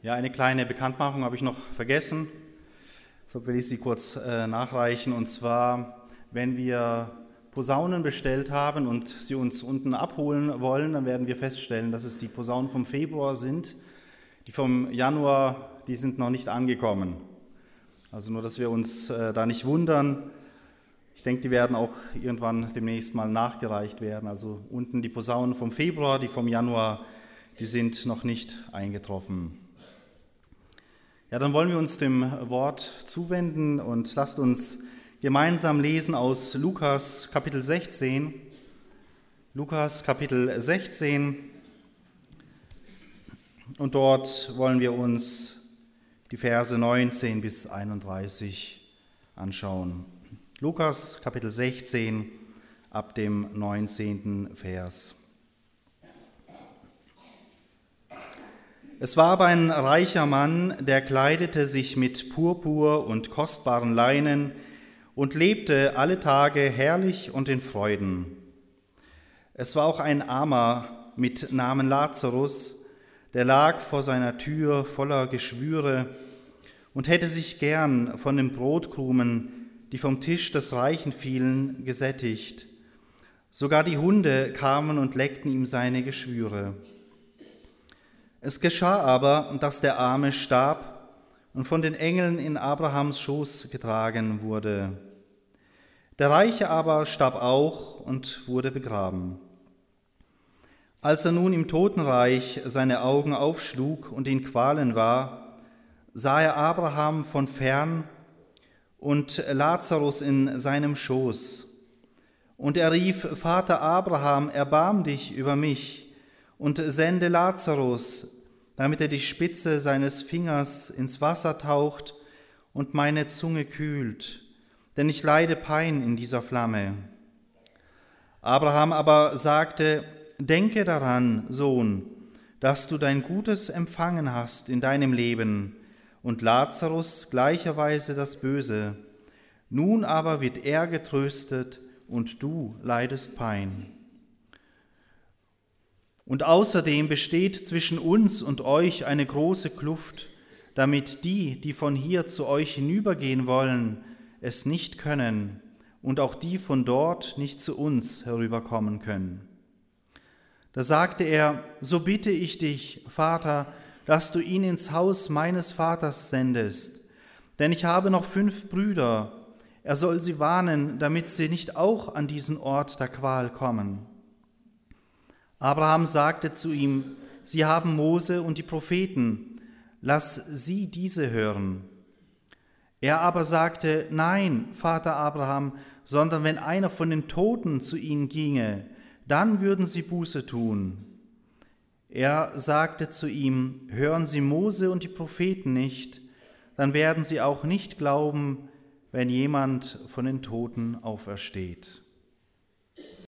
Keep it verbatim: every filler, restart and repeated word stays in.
Ja, eine kleine Bekanntmachung habe ich noch vergessen. So will ich sie kurz äh, nachreichen. Und zwar, wenn wir Posaunen bestellt haben und sie uns unten abholen wollen, dann werden wir feststellen, dass es die Posaunen vom Februar sind. Die vom Januar, die sind noch nicht angekommen. Also nur, dass wir uns äh, da nicht wundern. Ich denke, die werden auch irgendwann demnächst mal nachgereicht werden. Also unten die Posaunen vom Februar, die vom Januar, die sind noch nicht eingetroffen. Ja, dann wollen wir uns dem Wort zuwenden und lasst uns gemeinsam lesen aus Lukas Kapitel sechzehn. Lukas Kapitel sechzehn. Und dort wollen wir uns die Verse neunzehn bis einunddreißig anschauen. Lukas Kapitel sechzehn ab dem neunzehnten Vers. Es war aber ein reicher Mann, der kleidete sich mit Purpur und kostbaren Leinen und lebte alle Tage herrlich und in Freuden. Es war auch ein Armer mit Namen Lazarus, der lag vor seiner Tür voller Geschwüre und hätte sich gern von den Brotkrumen, die vom Tisch des Reichen fielen, gesättigt. Sogar die Hunde kamen und leckten ihm seine Geschwüre. Es geschah aber, dass der Arme starb und von den Engeln in Abrahams Schoß getragen wurde. Der Reiche aber starb auch und wurde begraben. Als er nun im Totenreich seine Augen aufschlug und in Qualen war, sah er Abraham von fern und Lazarus in seinem Schoß. Und er rief: Vater Abraham, erbarm dich über mich und sende Lazarus, damit er die Spitze seines Fingers ins Wasser taucht und meine Zunge kühlt, denn ich leide Pein in dieser Flamme. Abraham aber sagte: Denke daran, Sohn, dass du dein Gutes empfangen hast in deinem Leben und Lazarus gleicherweise das Böse. Nun aber wird er getröstet und du leidest Pein. Und außerdem besteht zwischen uns und euch eine große Kluft, damit die, die von hier zu euch hinübergehen wollen, es nicht können und auch die von dort nicht zu uns herüberkommen können. Da sagte er: So bitte ich dich, Vater, dass du ihn ins Haus meines Vaters sendest, denn ich habe noch fünf Brüder, er soll sie warnen, damit sie nicht auch an diesen Ort der Qual kommen. Abraham sagte zu ihm: Sie haben Mose und die Propheten, lass sie diese hören. Er aber sagte: Nein, Vater Abraham, sondern wenn einer von den Toten zu ihnen ginge, dann würden sie Buße tun. Er sagte zu ihm: Hören Sie Mose und die Propheten nicht, dann werden sie auch nicht glauben, wenn jemand von den Toten aufersteht.